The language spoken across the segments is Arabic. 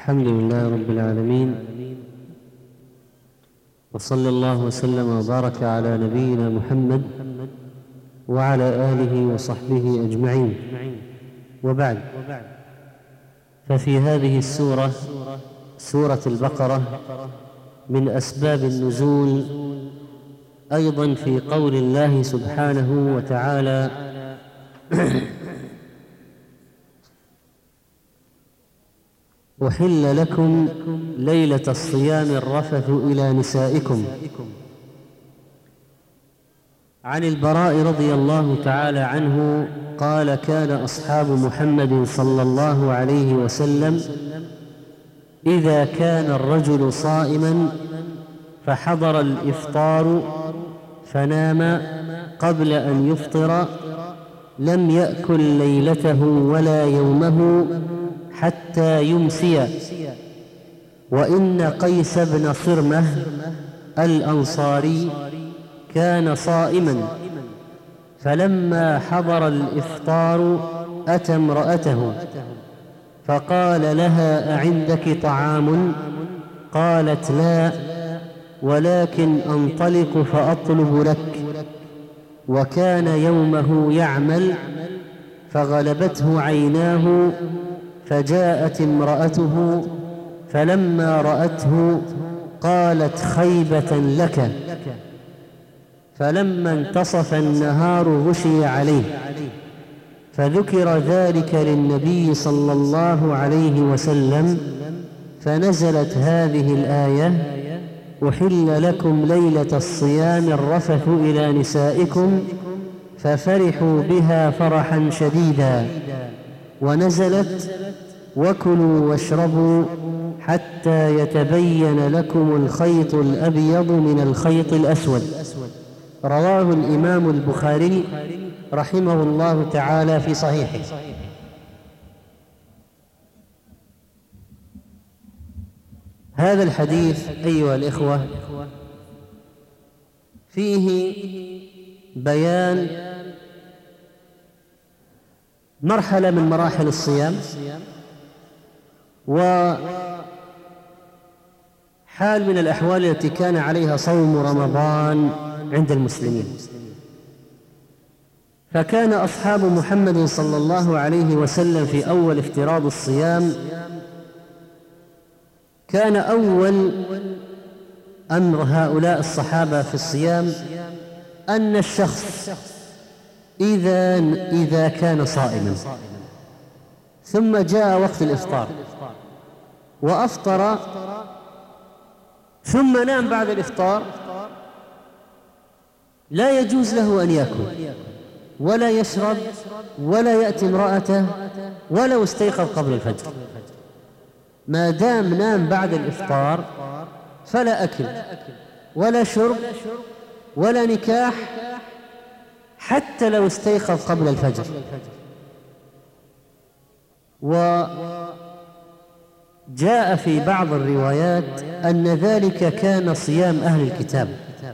الحمد لله رب العالمين، وصلى الله وسلم وبارك على نبينا محمد وعلى آله وصحبه أجمعين، وبعد. ففي هذه السورة، سورة البقرة، من أسباب النزول أيضا في قول الله سبحانه وتعالى: أحل لكم ليلة الصيام الرفث إلى نسائكم. عن البراء رضي الله تعالى عنه قال: كان أصحاب محمد صلى الله عليه وسلم إذا كان الرجل صائما فحضر الإفطار فنام قبل أن يفطر لم يأكل ليلته ولا يومه حتى يمسي. وإن قيس بن صرمة الأنصاري كان صائما، فلما حضر الإفطار أتى امرأته فقال لها: أعندك طعام؟ قالت: لا، ولكن أنطلق فأطلب لك. وكان يومه يعمل فغلبته عيناه، فجاءت امرأته فلما رأته قالت: خيبة لك. فلما انتصف النهار غشي عليه، فذكر ذلك للنبي صلى الله عليه وسلم، فنزلت هذه الآية: أحل لكم ليلة الصيام الرفث إلى نسائكم، ففرحوا بها فرحا شديدا. ونزلت: وكلوا واشربوا حتى يتبين لكم الخيط الأبيض من الخيط الأسود. رواه الإمام البخاري رحمه الله تعالى في صحيحه. هذا الحديث أيها الإخوة فيه بيان مرحلة من مراحل الصيام، وحال من الأحوال التي كان عليها صوم رمضان عند المسلمين. فكان أصحاب محمد صلى الله عليه وسلم في أول افتراض الصيام، كان أول أمر هؤلاء الصحابة في الصيام أن الشخص إذا كان صائما ثم جاء وقت الإفطار وأفطر ثم نام بعد الإفطار، لا يجوز له أن يأكل ولا يشرب ولا يأتي امرأته ولو استيقظ قبل الفجر. ما دام نام بعد الإفطار فلا أكل ولا شرب ولا نكاح حتى لو استيقظ قبل الفجر. وجاء في بعض الروايات أن ذلك كان صيام أهل الكتاب،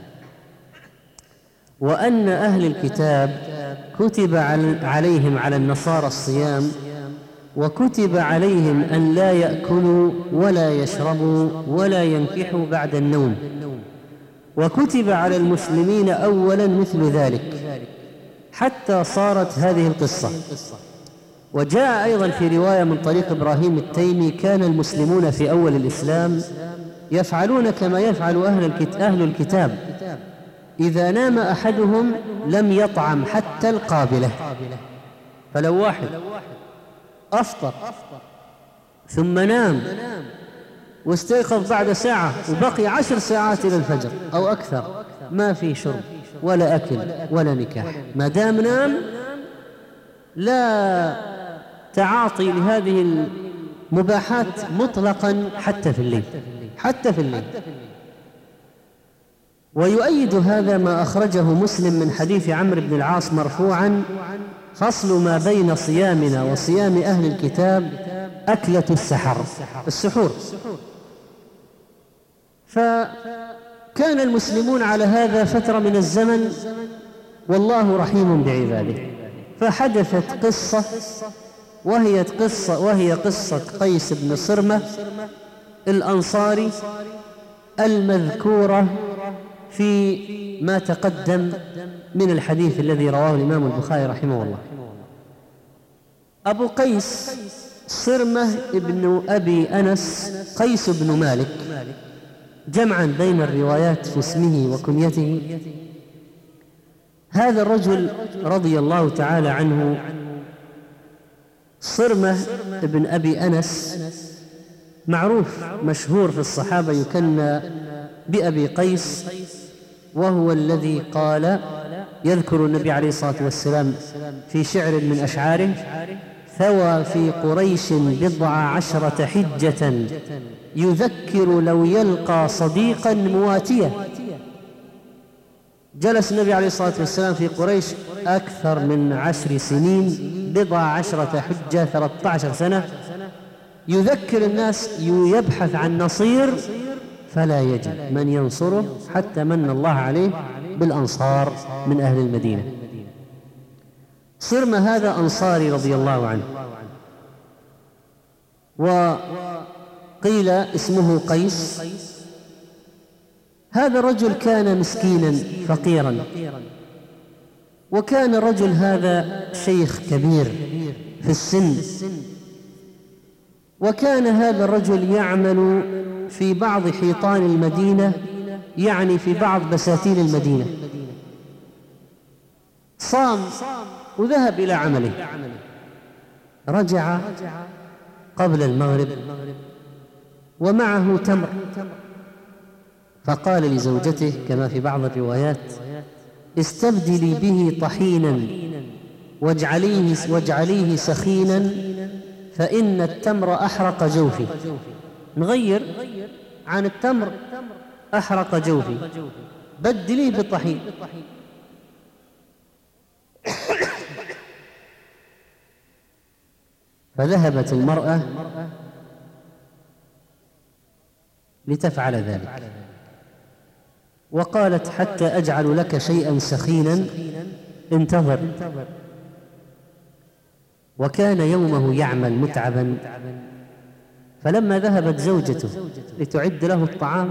وأن أهل الكتاب كتب عليهم على النصارى الصيام، وكتب عليهم أن لا يأكلوا ولا يشربوا ولا ينكحوا بعد النوم، وكتب على المسلمين أولا مثل ذلك، حتى صارت هذه القصة. وجاء أيضا في رواية من طريق إبراهيم التيمي: كان المسلمون في أول الإسلام يفعلون كما يفعل أهل الكتاب، إذا نام أحدهم لم يطعم حتى القابلة. فلو واحد أفطر ثم نام واستيقظ بعد ساعة وبقي 10 ساعات إلى الفجر أو أكثر، ما في شرب ولا أكل ولا نكاح، ما دام نام لا تعاطي لهذه المباحات مطلقا حتى في الليل. ويؤيد هذا ما أخرجه مسلم من حديث عمرو بن العاص مرفوعا: فصل ما بين صيامنا وصيام أهل الكتاب أكلة السحور. فكان المسلمون على هذا فترة من الزمن، والله رحيم بعباده. فحدثت قصة وهي قصة قيس بن صرمة الأنصاري المذكورة في ما تقدم من الحديث الذي رواه الإمام البخاري رحمه الله. أبو قيس صرمة ابن أبي أنس قيس بن مالك، جمعا بين الروايات في اسمه وكنيته. هذا الرجل رضي الله تعالى عنه صرمة ابن أبي أنس معروف مشهور في الصحابة، يكنى بأبي قيس، وهو الذي قال يذكر النبي عليه الصلاة والسلام في شعر من أشعاره: ثوى في قريش 12 حجة يذكر لو يلقى صديقا مواتيا. جلس النبي عليه الصلاة والسلام في قريش أكثر من 10 سنين، 12 حجة 13 سنة، يذكر الناس، يبحث عن نصير فلا يجد من ينصره، حتى من الله عليه بالأنصار من أهل المدينة. صرمة هذا أنصاري رضي الله عنه، وقيل اسمه قيس. هذا الرجل كان مسكينا فقيرا، وكان الرجل هذا شيخ كبير في السن، وكان هذا الرجل يعمل في بعض حيطان المدينة، يعني في بعض بساتين المدينة. صام وذهب إلى عمله، رجع قبل المغرب ومعه تمر، فقال لزوجته كما في بعض الروايات: استبدلي به طحينا واجعليه سخينا فإن التمر أحرق جوفي. نغير عن التمر أحرق جوفي، بدليه بالطحين. فذهبت المرأة لتفعل ذلك، وقالت: حتى أجعل لك شيئا سخينا انتظر. وكان يومه يعمل متعبا، فلما ذهبت زوجته لتعد له الطعام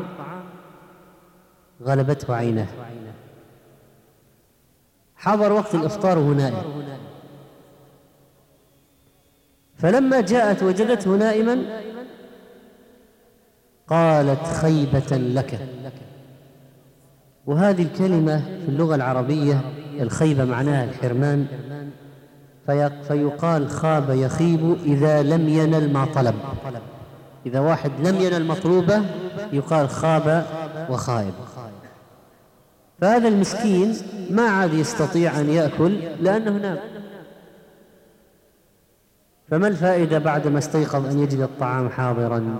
غلبته عيناه، حضر وقت الإفطار وهو نائم، فلما جاءت وجدته نائما قالت: خيبة لك. وهذه الكلمة في اللغة العربية الخيبة معناها الحرمان، فيقال خاب يخيب إذا لم ينل ما طلب. إذا واحد لم ينل مطلوبة يقال خاب وخائب. فهذا المسكين ما عاد يستطيع أن يأكل لأنه نام، فما الفائدة بعدما استيقظ أن يجد الطعام حاضرا؟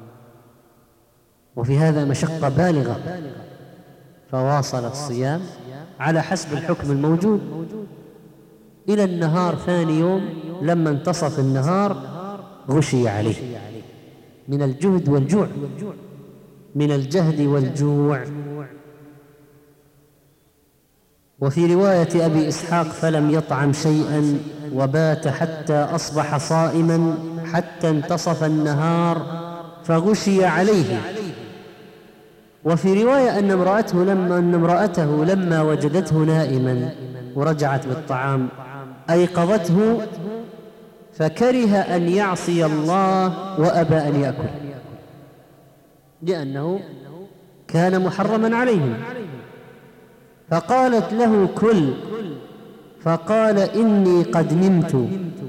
وفي هذا مشقة بالغة، فواصل الصيام على حسب الحكم الموجود إلى النهار. ثاني يوم لما انتصف النهار غشي عليه من الجهد والجوع، من الجهد والجوع. وفي رواية أبي إسحاق: فلم يطعم شيئا وبات حتى أصبح صائما حتى انتصف النهار فغشي عليه. وفي رواية أن امرأته لما وجدته نائما ورجعت بالطعام أيقظته، فكره أن يعصي الله وأبى أن يأكل، لأنه كان محرما عليهم. فقالت له: كل، فقال: إني قد نمت،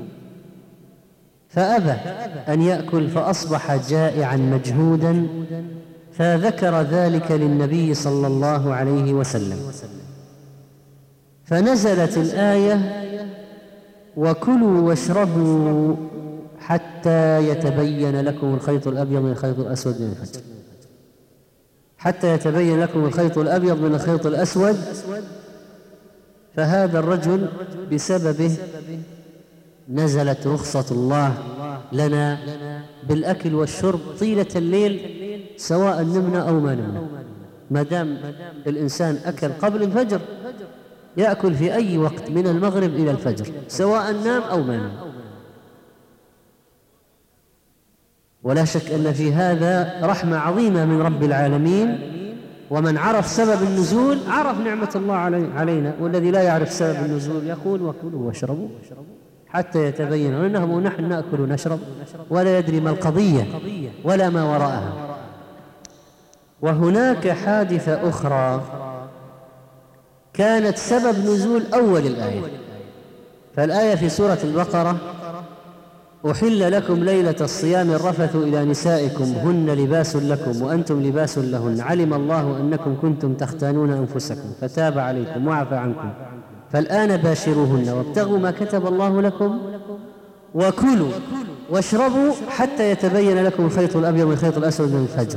فأبى أن يأكل، فأصبح جائعا مجهودا، فذكر ذلك للنبي صلى الله عليه وسلم، فنزلت الآية: وكلوا واشربوا حتى يتبين لكم الخيط الأبيض من الخيط الأسود من الفجر. حتى يتبين لكم الخيط الأبيض من الخيط الأسود. فهذا الرجل بسببه نزلت رخصة الله لنا بالأكل والشرب طيلة الليل، سواء نمنا أو ما نمنا، ما دام الإنسان أكل قبل الفجر يأكل في أي وقت من المغرب إلى الفجر، سواء نام أو ما نام. ولا شك أن في هذا رحمة عظيمة من رب العالمين، ومن عرف سبب النزول عرف نعمة الله علينا، والذي لا يعرف سبب النزول يقول وكلوا واشربوا حتى يتبين أنه نحن نأكل ونشرب ولا يدري ما القضية ولا ما وراءها. وهناك حادثة أخرى كانت سبب نزول أول الآية. فالآية في سورة البقرة: أحل لكم ليلة الصيام الرفث إلى نسائكم هن لباس لكم وأنتم لباس لهن علم الله أنكم كنتم تختانون أنفسكم فتاب عليكم وعفى عنكم فالآن باشروهن وابتغوا ما كتب الله لكم وكلوا واشربوا حتى يتبين لكم الخيط الأبيض من الخيط الأسود من الفجر.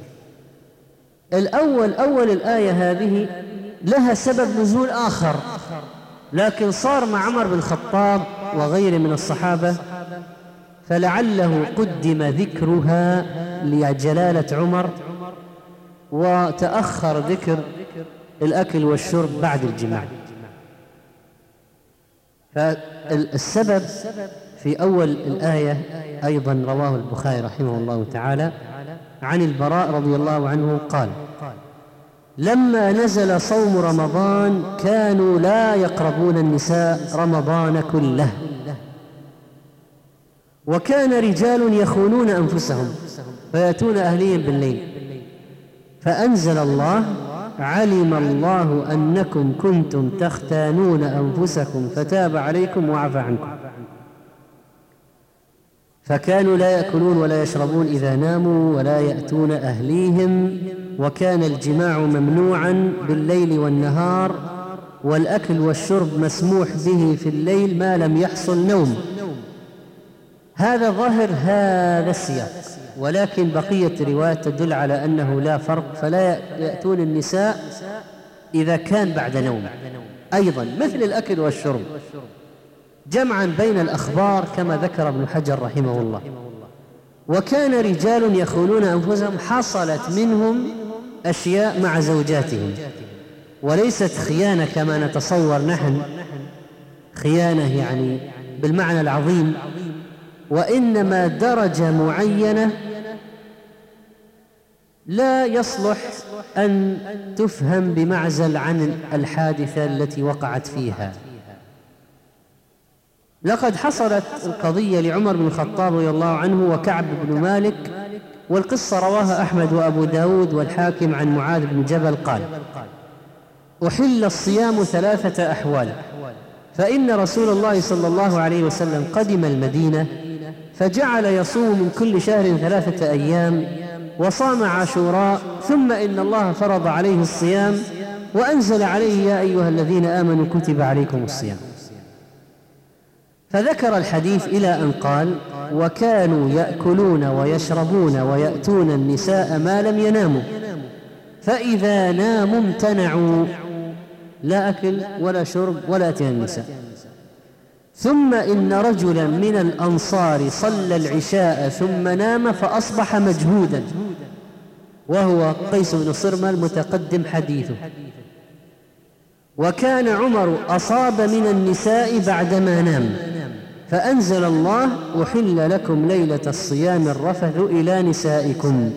أول الآية هذه لها سبب نزول آخر، لكن صار مع عمر بن الخطاب وغيره من الصحابة، فلعله قدم ذكرها لجلالة عمر وتأخر ذكر الأكل والشرب بعد الجماع. فالسبب في أول الآية أيضا رواه البخاري رحمه الله تعالى عن البراء رضي الله عنه قال: لما نزل صوم رمضان كانوا لا يقربون النساء رمضان كله، وكان رجال يخونون أنفسهم فيأتون أهليهم بالليل، فأنزل الله: علم الله أنكم كنتم تختانون أنفسكم فتاب عليكم وعفى عنكم. فكانوا لا يأكلون ولا يشربون إذا ناموا ولا يأتون أهليهم، وكان الجماع ممنوعا بالليل والنهار، والأكل والشرب مسموح به في الليل ما لم يحصل نوم. هذا ظاهر هذا السياق، ولكن بقية الروايات تدل على أنه لا فرق، فلا يأتون النساء إذا كان بعد نوم أيضا مثل الأكل والشرب، جمعا بين الأخبار كما ذكر ابن حجر رحمه الله. وكان رجال يخونون أنفسهم، حصلت منهم أشياء مع زوجاتهم، وليست خيانة كما نتصور نحن، خيانة يعني بالمعنى العظيم، وإنما درجة معينة لا يصلح أن تفهم بمعزل عن الحادثة التي وقعت فيها. لقد حصلت القضية لعمر بن الخطاب رضي الله عنه وكعب بن مالك، والقصة رواها أحمد وأبو داود والحاكم عن معاذ بن جبل قال: أحل الصيام 3 أحوال، فإن رسول الله صلى الله عليه وسلم قدم المدينة فجعل يصوم من كل شهر 3 أيام وصام عاشوراء، ثم إن الله فرض عليه الصيام وأنزل عليه: يا أيها الذين آمنوا كتب عليكم الصيام. فذكر الحديث إلى أن قال: وكانوا يأكلون ويشربون ويأتون النساء ما لم يناموا، فإذا ناموا امتنعوا، لا أكل ولا شرب ولا أتيان النساء. ثم إن رجلا من الأنصار صلى العشاء ثم نام فأصبح مجهودا، وهو قيس بن صرمة المتقدم حديثه. وكان عمر أصاب من النساء بعدما نام، فأنزل الله: أحل لكم ليلة الصيام الرفث إلى نسائكم.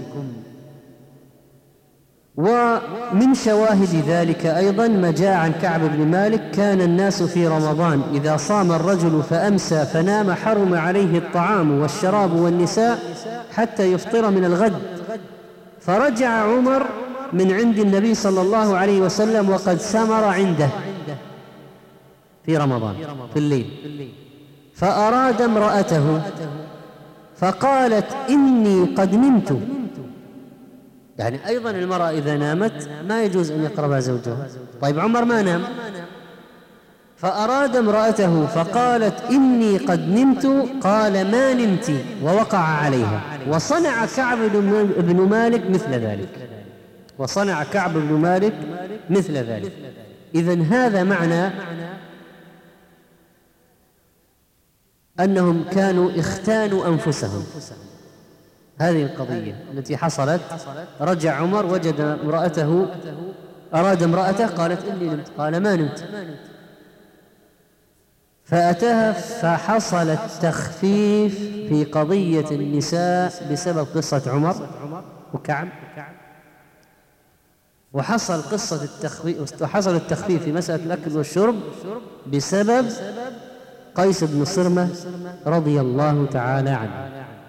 ومن شواهد ذلك أيضا ما جاء عن كعب بن مالك: كان الناس في رمضان إذا صام الرجل فأمسى فنام حرم عليه الطعام والشراب والنساء حتى يفطر من الغد، فرجع عمر من عند النبي صلى الله عليه وسلم وقد سمر عنده في رمضان في الليل، فأراد امرأته فقالت: إني قد نمت. يعني أيضا المرأة إذا نامت ما يجوز أن يقربها زوجها. طيب عمر ما نام، فأراد امرأته فقالت: إني قد نمت، قال: ما نمت، ووقع عليها. وصنع كعب بن مالك مثل ذلك، وصنع كعب بن مالك مثل ذلك. إذن هذا معنى أنهم كانوا اختانوا أنفسهم. هذه القضية التي حصلت، رجع عمر وجد امرأته، أراد امرأته قالت: إني نمت، قال: ما نمت. فأتاها فحصل التخفيف في قضية النساء بسبب قصة عمر وكعب، وحصل التخفيف في مسألة الأكل والشرب بسبب قيس بن صرمة رضي الله تعالى عنه.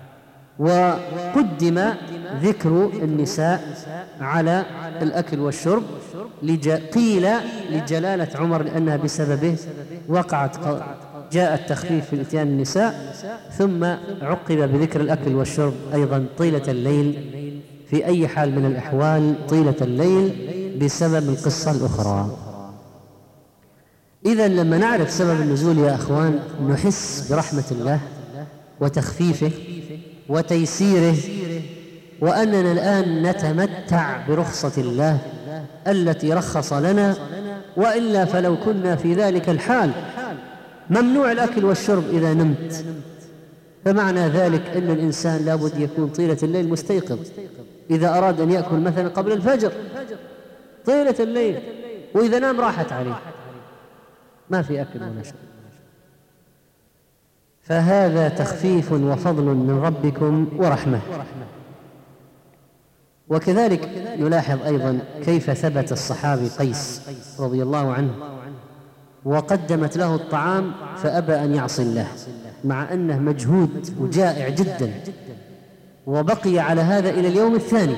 وقدم ذكر النساء على الأكل والشرب قيل لجلالة عمر لأنها بسببه جاء التخفيف في إتيان النساء، ثم عقب بذكر الأكل والشرب أيضا طيلة الليل في أي حال من الأحوال طيلة الليل بسبب القصة الأخرى. إذن لما نعرف سبب النزول يا أخوان نحس برحمة الله وتخفيفه وتيسيره، وأننا الآن نتمتع برخصة الله التي رخص لنا، وإلا فلو كنا في ذلك الحال ممنوع الأكل والشرب إذا نمت، فمعنى ذلك أن الإنسان لابد يكون طيلة الليل مستيقظ إذا أراد أن يأكل مثلا قبل الفجر طيلة الليل، وإذا نام راحت عليه ما في أكل ولا شرب. فهذا تخفيف وفضل من ربكم ورحمة. وكذلك نلاحظ أيضا كيف ثبت الصحابي قيس رضي الله عنه وقدمت له الطعام فأبى أن يعصي الله مع أنه مجهود وجائع جدا، وبقي على هذا إلى اليوم الثاني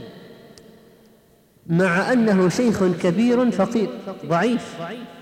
مع أنه شيخ كبير فقير ضعيف.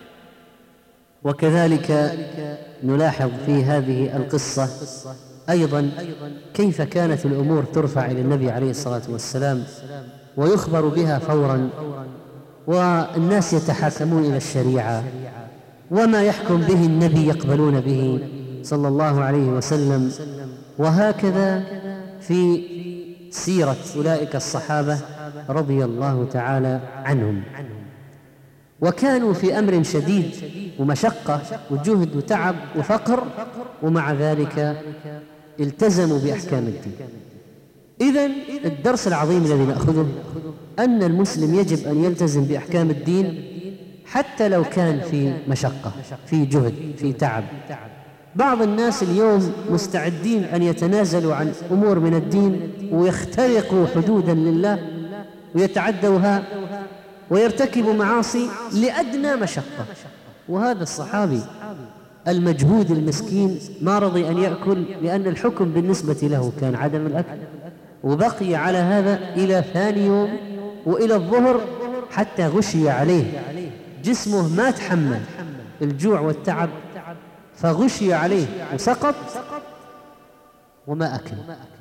وكذلك نلاحظ في هذه القصة أيضا كيف كانت الأمور ترفع إلى النبي عليه الصلاة والسلام ويخبر بها فورا، والناس يتحاكمون إلى الشريعة، وما يحكم به النبي يقبلون به صلى الله عليه وسلم. وهكذا في سيرة أولئك الصحابة رضي الله تعالى عنهم، وكانوا في أمر شديد ومشقة وجهد وتعب وفقر، ومع ذلك التزموا بأحكام الدين. إذن الدرس العظيم الذي نأخذه أن المسلم يجب أن يلتزم بأحكام الدين حتى لو كان في مشقة، في جهد، في تعب. بعض الناس اليوم مستعدين أن يتنازلوا عن أمور من الدين ويخترقوا حدودا لله ويتعدوها ويرتكبوا معاصي لأدنى مشقة. وهذا الصحابي المجهود المسكين ما رضي أن يأكل لأن الحكم بالنسبة له كان عدم الأكل، وبقي على هذا إلى ثاني يوم وإلى الظهر حتى غشي عليه، جسمه ما تحمل الجوع والتعب فغشي عليه وسقط وما أكل.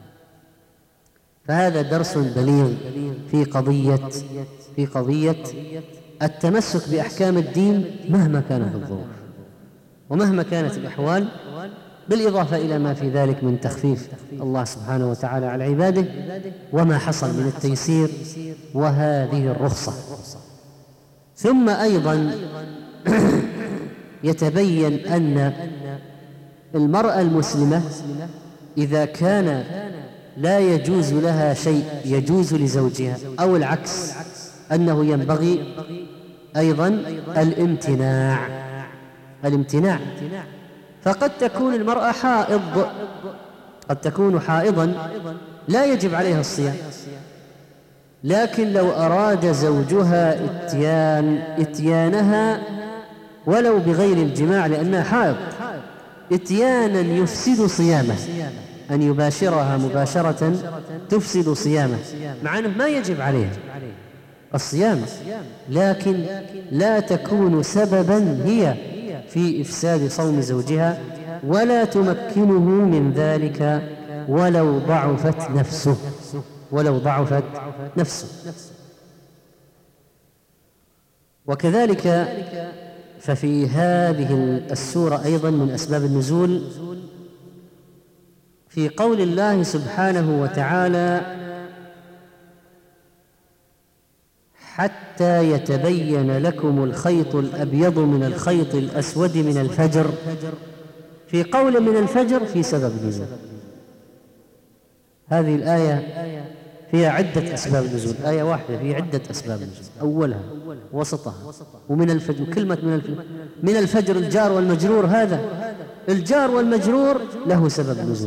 فهذا درس بليغ في قضية التمسك بأحكام الدين مهما كانت الظروف ومهما كانت الأحوال، بالإضافة إلى ما في ذلك من تخفيف الله سبحانه وتعالى على عباده وما حصل من التيسير وهذه الرخصة. ثم أيضا يتبين أن المرأة المسلمة إذا كان لا يجوز لها شيء يجوز لزوجها أو العكس، أنه ينبغي أيضا الامتناع. فقد تكون المرأة حائض، قد تكون حائضا لا يجب عليها الصيام، لكن لو أراد زوجها إتيانها ولو بغير الجماع لأنها حائض إتيانا يفسد صيامه، أن يباشرها مباشرة تفسد صيامه، مع أنه ما يجب عليها الصيام، لكن لا تكون سببا هي في إفساد صوم زوجها ولا تمكنه من ذلك ولو ضعفت نفسه. وكذلك ففي هذه السورة أيضا من أسباب النزول في قول الله سبحانه وتعالى: حتى يتبين لكم الخيط الأبيض من الخيط الأسود من الفجر. في قول من الفجر في سبب نزول هذه الآية فيها عدة أسباب نزول، آية واحدة فيها عدة أسباب نزول، أولها وسطها ومن الفجر. كلمة من الفجر الجار والمجرور، هذا الجار والمجرور له سبب نزول.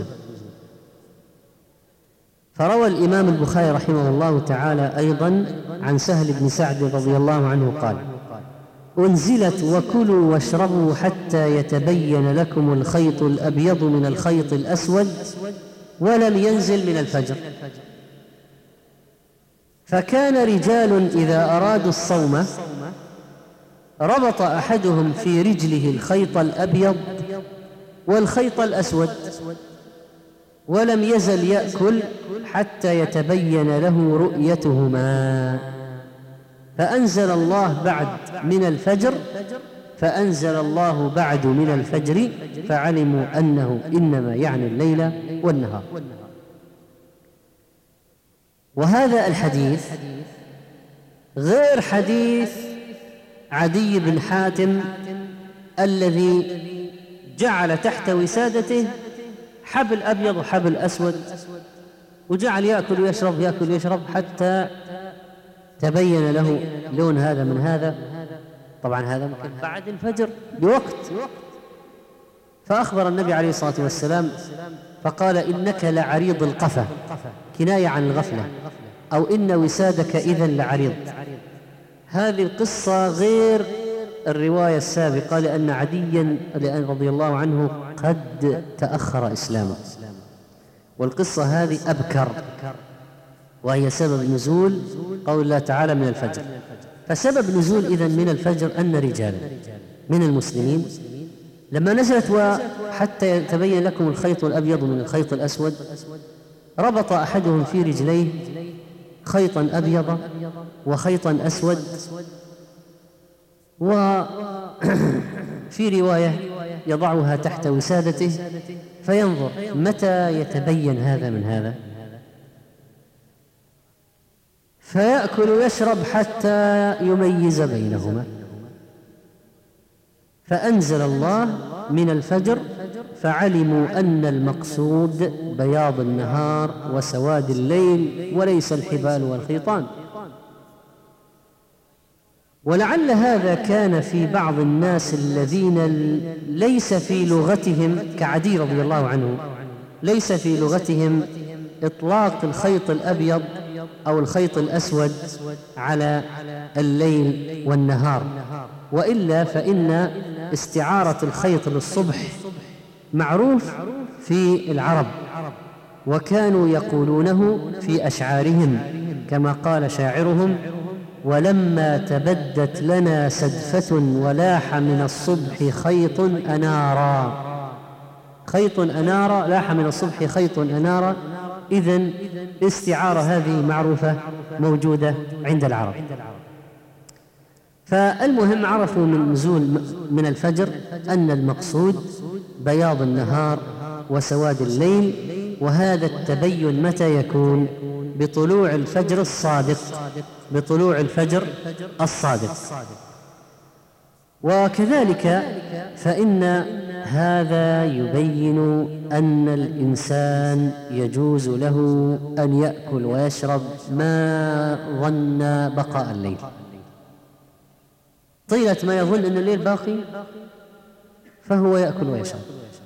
فروى الإمام البخاري رحمه الله تعالى أيضا عن سهل بن سعد رضي الله عنه قال: أنزلت وكلوا واشربوا حتى يتبين لكم الخيط الأبيض من الخيط الأسود ولم ينزل من الفجر. فكان رجال إذا أرادوا الصوم ربط أحدهم في رجله الخيط الأبيض والخيط الأسود ولم يزل يأكل حتى يتبين له رؤيتهما، فأنزل الله بعد من الفجر فعلموا أنه إنما يعني الليل والنهار. وهذا الحديث غير حديث عدي بن حاتم الذي جعل تحت وسادته حبل أبيض وحبل أسود وجعل يأكل ويشرب حتى تبين له لون هذا من هذا. طبعا هذا ممكن بعد الفجر بوقت. فأخبر النبي عليه الصلاة والسلام فقال: إنك لعريض القفا، كناية عن الغفلة، أو إن وسادك إذن لعريض. هذه القصة غير الرواية السابقة، لأن عديا رضي الله عنه قد تأخر إسلامه، والقصة هذه أبكر، وهي سبب نزول قول الله تعالى من الفجر. فسبب نزول إذن من الفجر أن رجالا من المسلمين لما نزلت وحتى يتبين لكم الخيط الأبيض من الخيط الأسود ربط أحدهم في رجليه خيطا أبيض وخيطا أسود، وفي رواية يضعها تحت وسادته فينظر متى يتبين هذا من هذا، فيأكل ويشرب حتى يميز بينهما. فأنزل الله من الفجر فعلموا أن المقصود بياض النهار وسواد الليل وليس الحبال والخيطان. ولعل هذا كان في بعض الناس الذين ليس في لغتهم كعدي رضي الله عنه، ليس في لغتهم إطلاق الخيط الأبيض أو الخيط الأسود على الليل والنهار، وإلا فإن استعارة الخيط للصبح معروف في العرب، وكانوا يقولونه في أشعارهم كما قال شاعرهم: ولما تبدت لنا سدفة ولاح من الصبح خيط أنارا. خيط أنارا، لاح من الصبح خيط أنارا. إذن الاستعارة هذه معروفة موجودة عند العرب. فالمهم عرفوا من نزول من الفجر أن المقصود بياض النهار وسواد الليل، وهذا التبين متى يكون؟ بطلوع الفجر الصادق، بطلوع الفجر الصادق. وكذلك فإن هذا يبين أن الإنسان يجوز له أن يأكل ويشرب ما ظن بقاء الليل، طيلة ما يظن أن الليل باقي فهو يأكل ويشرب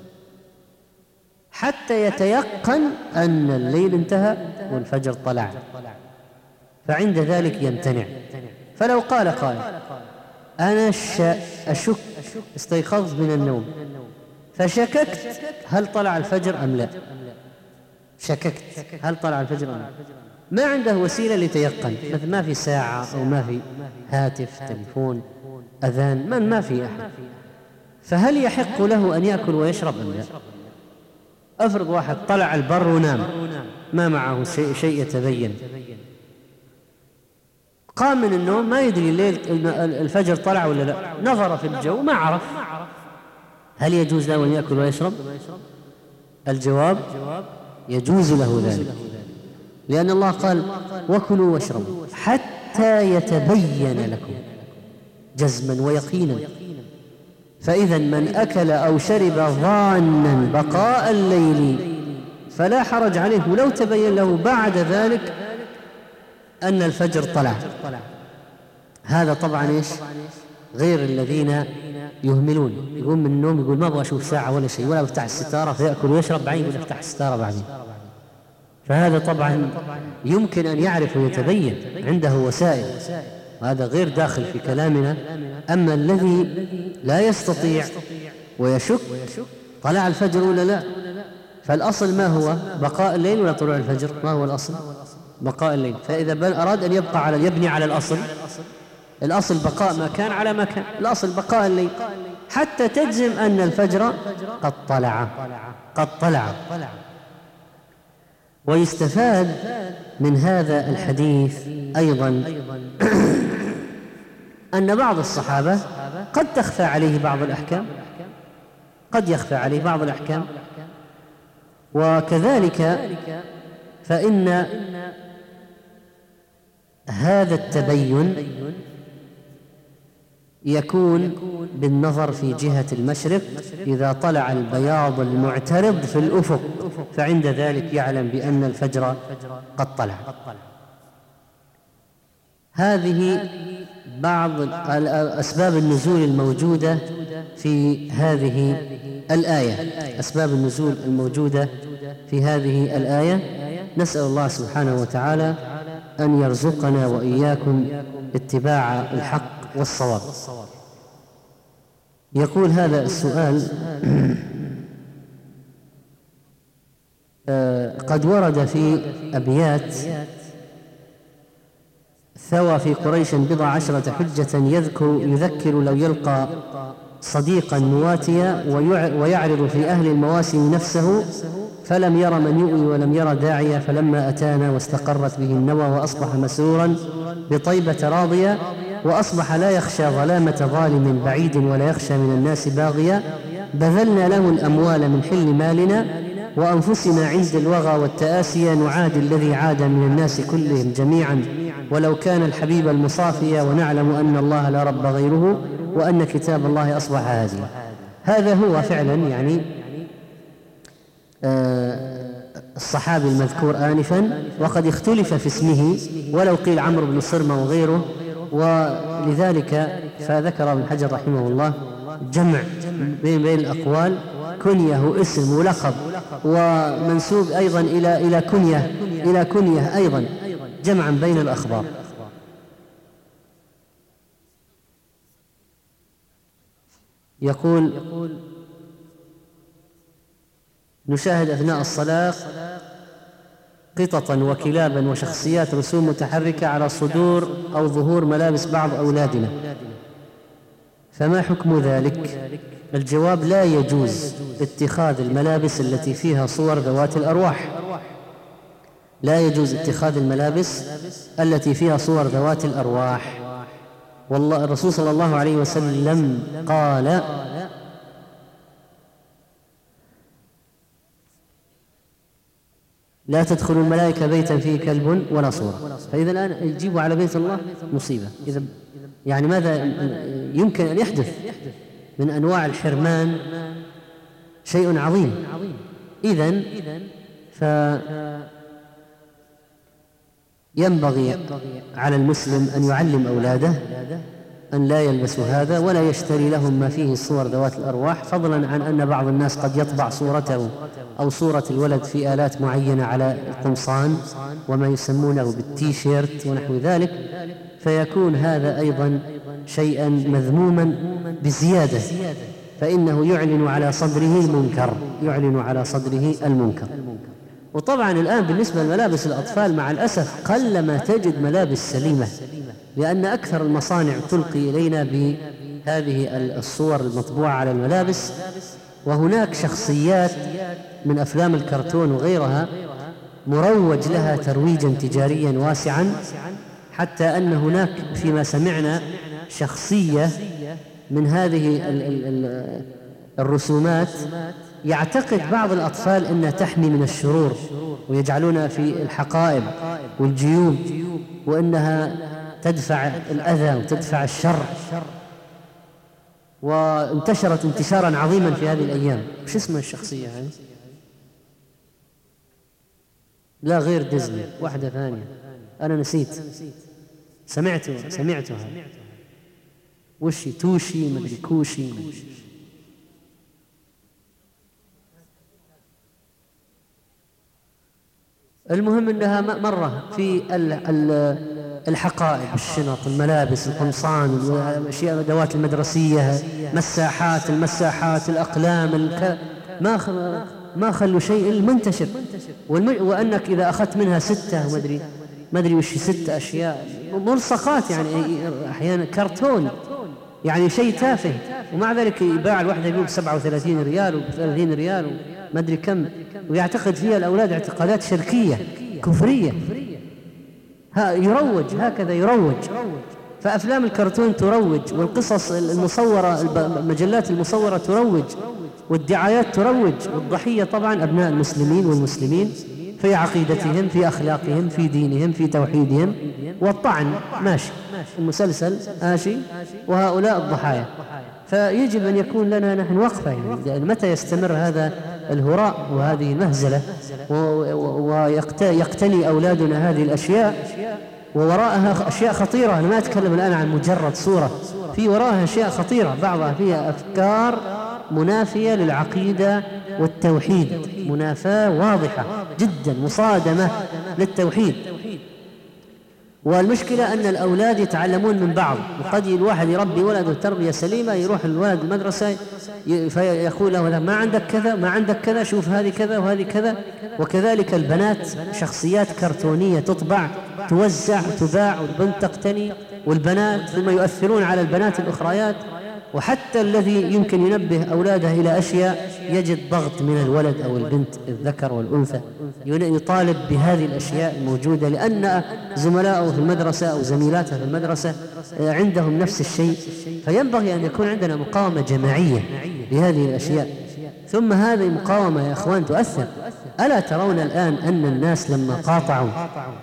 حتى يتيقن أن الليل انتهى والفجر طلع، فعند ذلك يمتنع. فلو قال قائل: أنا أشك، استيقظت من النوم فشككت هل طلع الفجر أم لا، شككت هل طلع الفجر أم لا، ما عنده وسيلة ليتيقن، مثل ما في ساعة أو ما في هاتف، تليفون، أذان، ما في أحد، فهل يحق له أن يأكل ويشرب أم لا؟ أفرض واحد طلع البر ونام، ما معه شيء يتبين، قام من النوم ما يدري الليل الفجر طلع ولا لا، نظر في الجو ما عرف، هل يجوز له أن يأكل ويشرب؟ الجواب: يجوز له ذلك، لأن الله قال: وكلوا واشربوا حتى يتبين لكم، جزما ويقينا. فإذا من أكل أو شرب ظانا بقاء الليل فلا حرج عليه ولو تبين له بعد ذلك أن الفجر طلع. هذا طبعا إيش؟ غير الذين يهملون، يقوم من النوم يقول ما أبغى أشوف ساعة ولا شيء، ولا بفتح الستارة فيأكل ويشرب، بعدين يقول افتح الستارة بعدين. فهذا طبعا يمكن أن يعرف ويتبين، عنده وسائل، وهذا غير داخل في كلامنا. أما الذي لا يستطيع ويشك طلع الفجر ولا لا، فالأصل ما هو؟ بقاء الليل ولا طلوع الفجر؟ ما هو الأصل؟ بقاء الليل. فإذا أراد أن يبني على الأصل بقاء ما كان على ما كان، الأصل بقاء الليل حتى تجزم أن الفجر قد طلع. ويستفاد من هذا الحديث أيضا أن بعض الصحابة قد تخفى عليه بعض الأحكام، قد يخفى عليه بعض الأحكام، وكذلك فإن هذا التبين يكون بالنظر في جهة المشرق، إذا طلع البياض المعترض في الأفق فعند ذلك يعلم بأن الفجر قد طلع. هذه بعض أسباب النزول الموجودة في هذه الآية، أسباب النزول الموجودة في هذه الآية. نسأل الله سبحانه وتعالى أن يرزقنا وإياكم اتباع الحق والصواب. يقول هذا السؤال: قد ورد في أبيات: ثوى في قريش 14 حجة يذكر لو يلقى صديقا مواتيا، ويعرض في أهل المواسم نفسه، فلم ير من يؤوي ولم ير داعيا، فلما أتانا واستقرت به النوى، وأصبح مسرورا بطيبة راضيا، وأصبح لا يخشى ظلامة ظالم بعيد، ولا يخشى من الناس باغيا، بذلنا له الأموال من حل مالنا، وأنفسنا عند الوغى والتآسيا، نعادي الذي عاد من الناس كلهم جميعا، ولو كان الحبيب المصافيا، ونعلم أن الله لا رب غيره، وأن كتاب الله أصبح هاديا. هذا هو فعلا يعني الصحابي المذكور آنفا، وقد اختلف في اسمه، ولو قيل عمرو بن صرمة وغيره، ولذلك فذكر ابن حجر رحمه الله جمع بين الأقوال: كنيه اسم ولقب ومنسوب أيضا إلى كنيه أيضا، جمعا بين الأخبار. يقول: نشاهد أثناء الصلاة قططا وكلابا وشخصيات رسوم متحركة على صدور أو ظهور ملابس بعض أولادنا، فما حكم ذلك؟ الجواب: لا يجوز اتخاذ الملابس التي فيها صور ذوات الأرواح، لا يجوز اتخاذ الملابس التي فيها صور ذوات الأرواح. والله الرسول صلى الله عليه وسلم قال: لا تدخل الملائكة بيتا فيه كلب ولا صورة. فإذا الآن يجيبوا على بيت الله مصيبة. إذا يعني ماذا يمكن أن يحدث من أنواع الحرمان؟ شيء عظيم. إذن فينبغي على المسلم أن يعلم أولاده أن لا يلبسوا هذا، ولا يشتري لهم ما فيه صور ذوات الأرواح، فضلا عن أن بعض الناس قد يطبع صورته أو صورة الولد في آلات معينة على القمصان وما يسمونه بالتيشيرت ونحو ذلك، فيكون هذا أيضا شيئا مذموما بزيادة، فإنه يعلن على صدره المنكر. وطبعا الآن بالنسبة لملابس الأطفال مع الأسف قلما تجد ملابس سليمة، لأن أكثر المصانع تلقي إلينا بهذه الصور المطبوعة على الملابس، وهناك شخصيات من أفلام الكرتون وغيرها مروج لها ترويجا تجاريا واسعا، حتى أن هناك فيما سمعنا شخصية من هذه الرسومات يعتقد بعض الأطفال أنها تحمي من الشرور، ويجعلونها في الحقائب والجيوب، وأنها تدفع الأذى وتدفع الشر، وانتشرت انتشارا عظيما في هذه الأيام. وش اسمها الشخصية هذه؟ لا غير ديزني، واحدة ثانية أنا نسيت، سمعتها وش توشي مدري كوشي المهم أنها مرة في الحقائب، الشنط، الملابس، القمصان، الأشياء، الأدوات المدرسية، المساحات، الأقلام، ما خلوا شيء المنتشر. وأنك إذا أخذت منها 6 ما أدري وش 6 أشياء ملصقات، يعني أحيانا كرتون، يعني شيء تافه، ومع ذلك يباع الواحدة يقول 37 ريال و30 ريال وما أدري كم، ويعتقد فيها الأولاد اعتقادات شركية كفرية. يروج هكذا، يروج. فأفلام الكرتون تروج، والقصص المصورة، المجلات المصورة تروج، والدعايات تروج، والضحية طبعا أبناء المسلمين والمسلمين في عقيدتهم، في أخلاقهم، في دينهم، في توحيدهم، والطعن ماشي، المسلسل ماشي، وهؤلاء الضحايا. فيجب أن يكون لنا نحن وقفة، يعني متى يستمر هذا الهراء وهذه المهزلة ويقتني أولادنا هذه الأشياء ووراءها أشياء خطيرة. أنا ما أتكلم الآن عن مجرد صورة، في وراءها أشياء خطيرة، بعضها فيها أفكار منافية للعقيدة والتوحيد، منافاة واضحة جدا، مصادمة للتوحيد. والمشكلة أن الأولاد يتعلمون من بعض، وقد الواحد يربي ولده تربية سليمة، يروح الولد المدرسة فيقول له ما عندك كذا، ما عندك كذا، شوف هذه كذا وهذه كذا. وكذلك البنات، شخصيات كرتونية تطبع، توزع، تباع، والبنت تقتني، والبنات ثم يؤثرون على البنات الأخريات. وحتى الذي يمكن ينبه أولاده إلى أشياء يجد ضغط من الولد أو البنت، الذكر والأنثى، يطالب بهذه الأشياء الموجودة، لأن زملائه في المدرسة أو زميلاته في المدرسة عندهم نفس الشيء. فينبغي أن يكون عندنا مقاومة جماعية لهذه الأشياء. ثم هذه المقاومة يا أخوان تؤثر. ألا ترون الآن أن الناس لما قاطعوا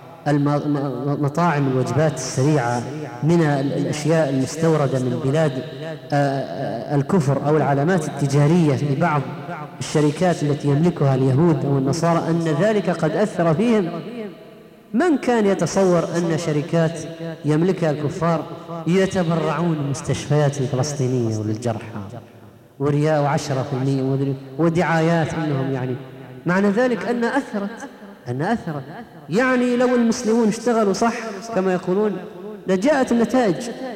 مطاعم الوجبات السريعة من الأشياء المستوردة من بلاد الكفر أو العلامات التجارية لبعض الشركات التي يملكها اليهود أو النصارى، أن ذلك قد أثر فيهم؟ من كان يتصور أن شركات يملكها الكفار يتبرعون للمستشفيات الفلسطينية وللجرحى ورياء 10% ودعايات أنهم يعني معنى ذلك أن أثرت. يعني لو المسلمون اشتغلوا صح كما يقولون لجاءت النتائج.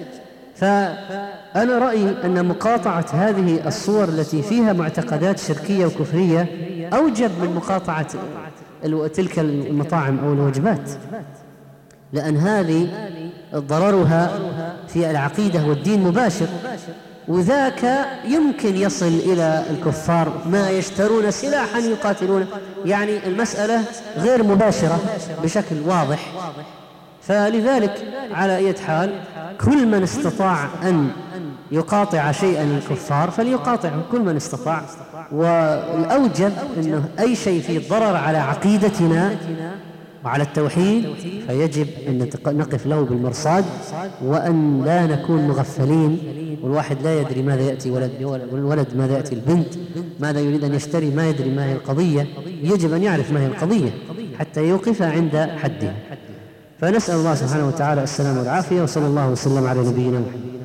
فأنا رأيي أن مقاطعة هذه الصور التي فيها معتقدات شركية وكفرية أوجب من مقاطعة تلك المطاعم أو الوجبات، لأن هذه ضررها في العقيدة والدين مباشر، وذاك يمكن يصل إلى الكفار ما يشترون سلاحا يقاتلون. يعني المسألة غير مباشرة بشكل واضح. فلذلك على أي حال كل من استطاع أن يقاطع شيئا للكفار فليقاطعه، كل من استطاع. والأوجب أنه أي شيء فيه ضرر على عقيدتنا وعلى التوحيد فيجب أن نقف له بالمرصاد، وأن لا نكون مغفلين، والواحد لا يدري ماذا يأتي والولد ماذا يأتي البنت، ماذا يريد أن يشتري، ما يدري ما هي القضية. يجب أن يعرف ما هي القضية حتى يوقفها عند حدها. فنسأل الله سبحانه وتعالى السلامة والعافية، وصلى الله وسلم على نبينا محمد.